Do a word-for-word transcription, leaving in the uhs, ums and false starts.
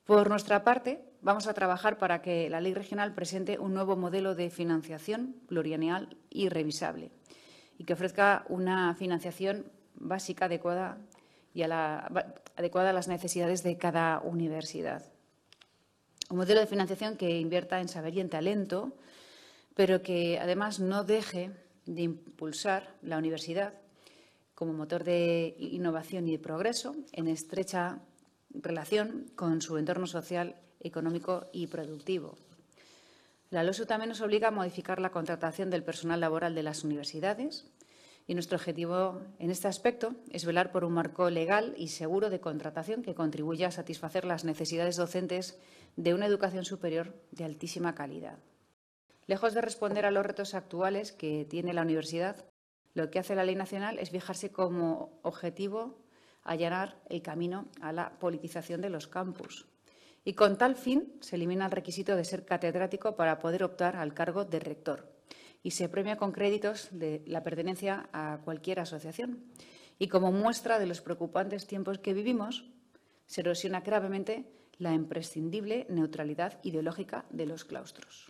Por nuestra parte, vamos a trabajar para que la Ley Regional presente un nuevo modelo de financiación plurianual y revisable y que ofrezca una financiación básica adecuada, y a la, adecuada a las necesidades de cada universidad. Un modelo de financiación que invierta en saber y en talento, pero que además no deje de impulsar la universidad como motor de innovación y de progreso en estrecha relación con su entorno social, económico y productivo. La LOSU también nos obliga a modificar la contratación del personal laboral de las universidades y nuestro objetivo en este aspecto es velar por un marco legal y seguro de contratación que contribuya a satisfacer las necesidades docentes de una educación superior de altísima calidad. Lejos de responder a los retos actuales que tiene la universidad, lo que hace la Ley Nacional es fijarse como objetivo allanar el camino a la politización de los campus. Y con tal fin se elimina el requisito de ser catedrático para poder optar al cargo de rector y se premia con créditos de la pertenencia a cualquier asociación. Y como muestra de los preocupantes tiempos que vivimos, se erosiona gravemente la imprescindible neutralidad ideológica de los claustros.